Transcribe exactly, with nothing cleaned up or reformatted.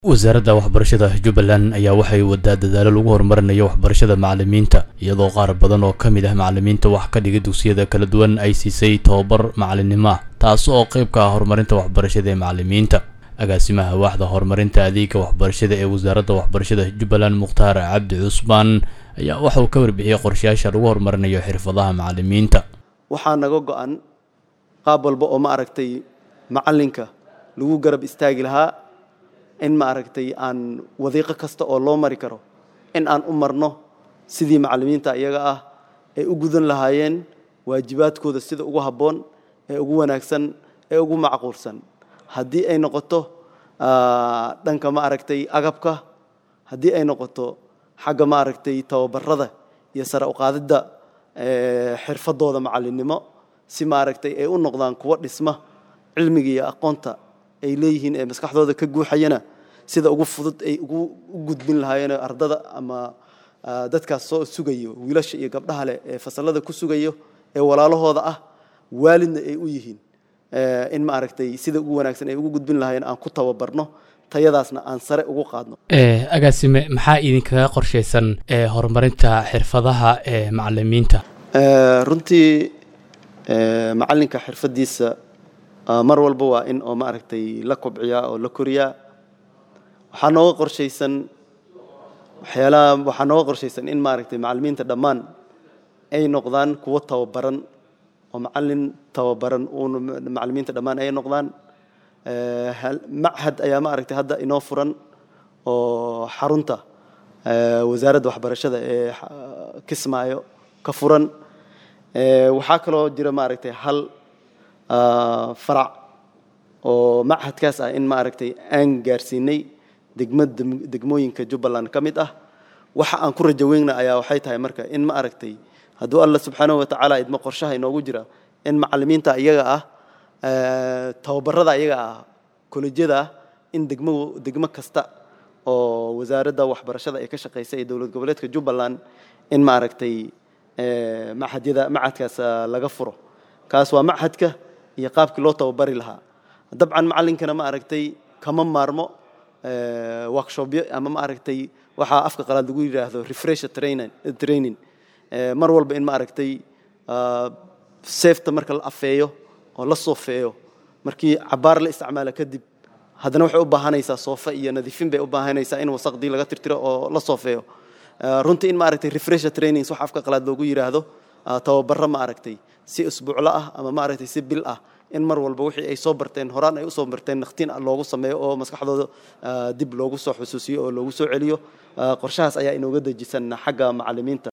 wasaaradda waxbarashada Jubbaland ayaa waxay wadaa dadaalo lagu horumarinayo waxbarashada macallimiinta iyadoo qaar badan oo kamid ah macallimiinta wax ka dhiga dugsiyada kala duwan ay siisay tababar macallinimo taas oo qayb ka ah horumarinta waxbarashada ee macallimiinta agaasimaha waaxda horumarinta adeegga waxbarashada ee wasaaradda waxbarashada Jubbaland Mukhtaar Cabdi Cusmaan ayaa waxa uu ka warbixiyay qorshayaasha lagu horumarinayo xirfadaha macallimiinta waxaa naga go'an qaab walba oo ma aragtay macallinka lagu garab istaagi lahaa in ma aragtay aan wadiiqo kasta oo loo mari karo in aan u marno sidii macallimiinta iyaga ah ay u gudan lahaayeen waajibaadkooda sida ugu habboon ee ugu wanaagsan ee ugu macquulsan haddii ay noqoto dhanka ma aragtay agabka haddii ay noqoto xagga ma aragtay tababarada iyo sare u qaadida xirfadooda macallinimo si ma aragtay ay u noqdaan kuwa dhisma cilmiga iyo aqoonta ay leeyihiin ee maskaxdooda ka guuxayana sida ugu fudud ay ugu gudbin lahaayeen ardada ama dadkaas soo sugayo wiilasha iyo gabdhaha leh ee fasalada ku sugayo ee walaalahooda ah waalidna ay u yihiin in ma aragtay sida ugu wanaagsan ay ugu gudbin lahaayeen aan ku tababarno tayadaasna aan sare ugu qaadno ee agaasime maxaa idin kaga qorsheysan ee horumarinta xirfadaha ee macallimiinta ee runtii ee macallinka xirfadiisa mar walba waa in oo ma aragtay la kobciya oo la koriya waxa nooga qorsheysan waxyaalaha waxa nooga qorsheysan in ma aragtay macallimiinta dhammaan ay noqdaan kuwa tababaran oo macallin tababaran oo macallimiinta dhammaan ay noqdaan ee machad ayaa ma aragtay hadda inoo furan oo xarunta wasaaradda waxbarashada ee Kismaayo ka furan ee waxa kale oo jira ma aragtay hal فرع oo machadkaas ah in ma aragtay aan gaarsiinay degmada degmooyinka Jubbaland kamid ah waxa aan ku rajaweynaa ayaa waxay tahay marka in ma aragtay haduu Allah subhanahu wa ta'ala idma qorshaha inoogu jira in macallimiinta iyaga ah tababarada iyaga ah kolejyada in degmo degmo kasta oo wasaaradda waxbarashada ay ka shaqeysay ee dawlad goboleedka Jubbaland in ma aragtay machadyada machadkaas laga furo kaas waa machadka iyo qaabkii loo tababari lahaa dabcan macallinkana ma aragtay kama maarmo ee workshop ama ma aragtay waxa afka qalaad lagu yiraahdo refresher training training ee mar walba in ma aragtay safety marka la afeeyo oo la soofeeyo markii cabaar la isticmaalo kadib hadana waxay u baahanaysaa soofa iyo nadiifin bay u baahanaysaa in wasaqdi laga tirtiro oo la soofeeyo runtii in ma aragtay refresher trainings waxa afka qalaad lagu yiraahdo tababar ma aragtay si usbuucla ah ama ma aragtay si bil ah in mar walba wixii ay soo barteen horaan ay u soo barteen naqtiin loogu sameeyo oo maskaxdooda dib loogu soo xusuusiyo oo loogu soo celiyo qorshahaas ayaa inooga dejisan xagga macallimiinta